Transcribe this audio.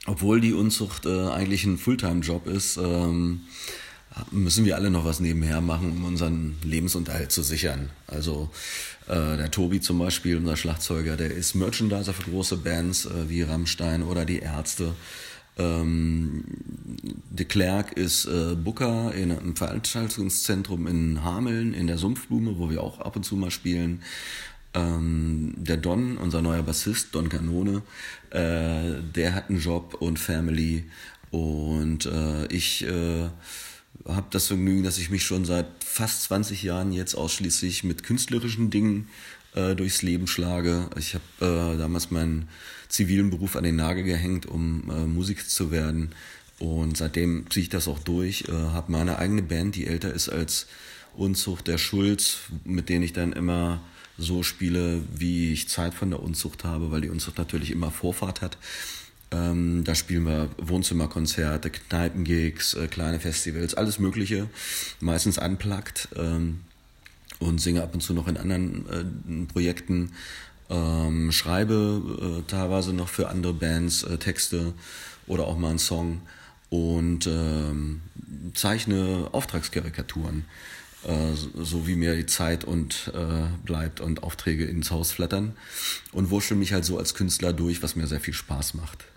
obwohl die Unzucht eigentlich ein Fulltime-Job ist, müssen wir alle noch was nebenher machen, um unseren Lebensunterhalt zu sichern. Also der Tobi zum Beispiel, unser Schlagzeuger, der ist Merchandiser für große Bands wie Rammstein oder die Ärzte. De Klerk ist Booker in einem Veranstaltungszentrum in Hameln, in der Sumpfblume, wo wir auch ab und zu mal spielen. Der Don, unser neuer Bassist, Don Canone, der hat einen Job und Family. Und ich habe das Vergnügen, dass ich mich schon seit fast 20 Jahren jetzt ausschließlich mit künstlerischen Dingen durchs Leben schlage. Ich habe damals meinen zivilen Beruf an den Nagel gehängt, um Musiker zu werden. Und seitdem ziehe ich das auch durch. Habe meine eigene Band, die älter ist als Unzucht, der Schulz, mit denen ich dann immer so spiele, wie ich Zeit von der Unzucht habe, weil die Unzucht natürlich immer Vorfahrt hat. Da spielen wir Wohnzimmerkonzerte, Kneipengigs, kleine Festivals, alles Mögliche, meistens unplugged, und singe ab und zu noch in anderen Projekten, schreibe teilweise noch für andere Bands Texte oder auch mal einen Song und zeichne Auftragskarikaturen, so wie mir die Zeit und bleibt und Aufträge ins Haus flattern, und wurschtel mich halt so als Künstler durch, was mir sehr viel Spaß macht.